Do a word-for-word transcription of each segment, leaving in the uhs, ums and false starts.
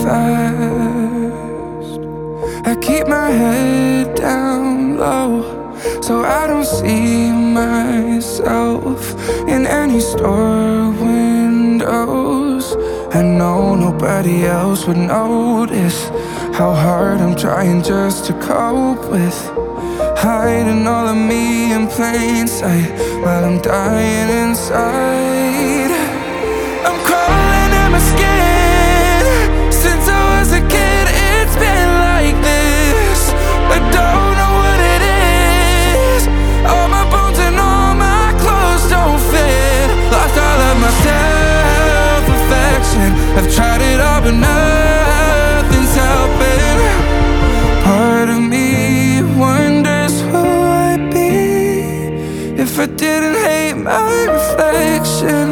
past. I keep my head down low, so I don't see myself in any store windows. I know nobody else would notice how hard I'm trying just to cope with hiding all of me in plain sight while I'm dying inside. I'm crawling in my skin. Since I was a kid, it's been like this. I don't know what it is. All my bones and all my clothes don't fit. Lost all of my self-affection. I've tried it all but nothing's helping. Part of me wonders who I'd be if I didn't hate my reflection.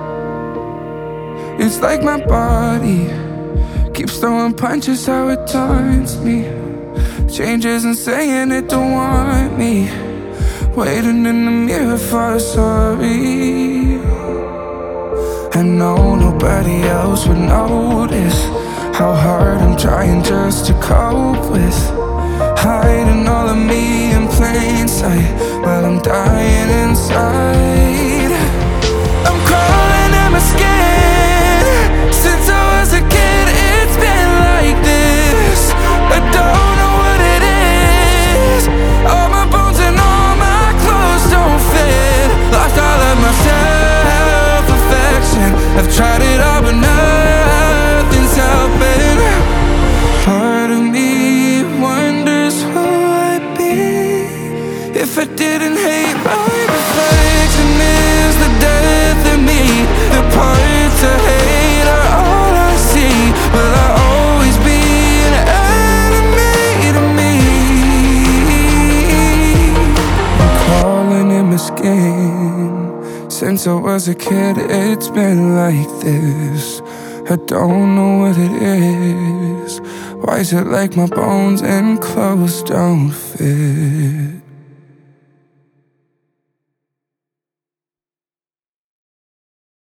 It's like my body keeps throwing punches how it taunts me. Changes and saying it don't want me. Waiting in the mirror for a sorry. I know nobody else would notice how hard I'm trying just to cope with hiding all of me in plain sight while I'm dying inside. I'm crawling in my skin. Since I was a kid, it's been like this. I don't know what it is. All my bones and all my clothes don't fit. Lost all of my self-affection. I've tried it all but nothing's helping. Part of me wonders who I'd be if I didn't hate my reflection. Is the death in me? The parts I hate are all I see. Will I always be an enemy to me? I'm crawling in my skin. Since I was a kid, it's been like this. I don't know what it is. Why is it like my bones and clothes don't fit?